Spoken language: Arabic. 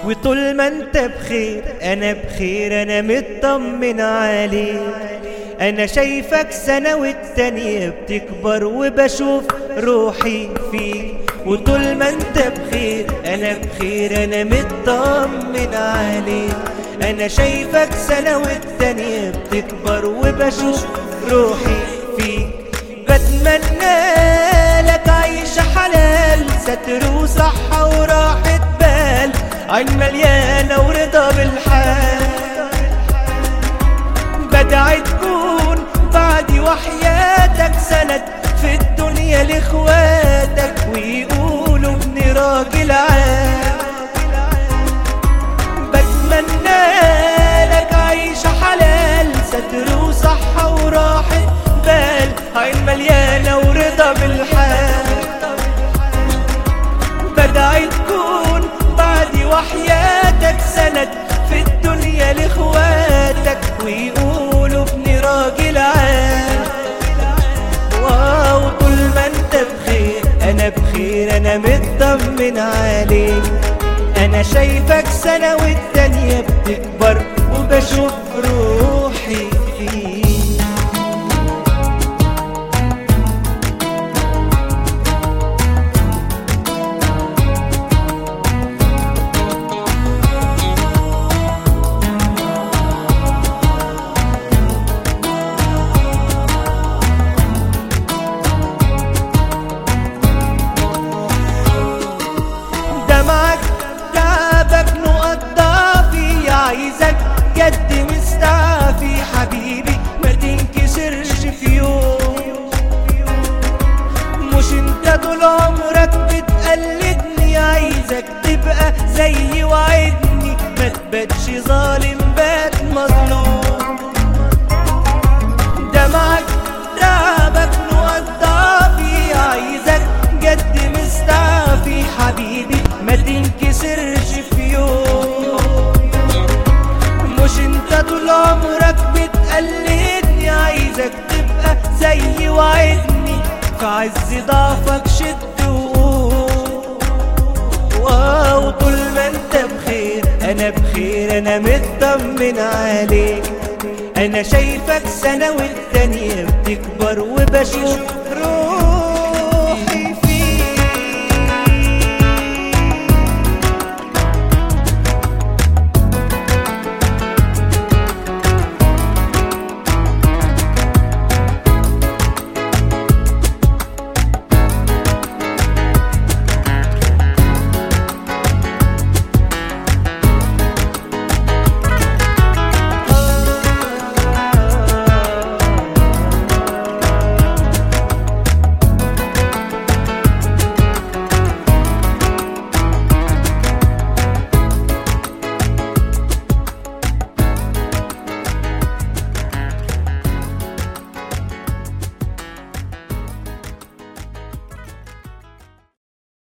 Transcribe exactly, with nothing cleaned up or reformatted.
وطول ما انت بخير انا بخير، انا مطمن عليك. انا شايفك سنة والتانية بتكبر وبشوف روحي فيك. وطول ما انت بخير انا بخير، انا مطمن عليك. انا شايفك سنة والتانية بتكبر وبشوف روحي فيك. بتمنى لك عيشة حلال، ستر وصحة وراحة بال، عين مليانة ورضا بالحال. بدعي تكون بعدي وحياتك سند في الدنيا لاخواتك، ويقولوا ابن راجل عال. بتمنى لك عيشة حلال، ستر وصحة وراحة بال، عين مليانة ورضا بالحال. بدعي تكون بعدي وحياتك سند في الدنيا لاخواتك، ويقولوا ابن راجل عال. واو طول ما انت بخير انا بخير، انا مطمن عليك. انا شايفك سنة والتانية بتكبر وبشوف روحي فيك. دمعك تعبك نقط ضعفي، عايزك جد مستعفي حبيبي ما تنكسرش في يوم. مش انت طول عمرك بتقلدني، عايزك تبقى زيي وعدني، ما تباتش ظالم بات مظلوم. دمعك تعبك نقط ضعفي، عايزك جد مستعفي حبيبي ما تنكسرش في يوم. مش انت طول عمرك بتقلدني، عايزك تبقى زيي وعدني، في عز ضعفك شد وقوم. واو طول ما انت بخير انا بخير، انا مطمن عليك. انا شايفك سنة والتانية بتكبر وبشوف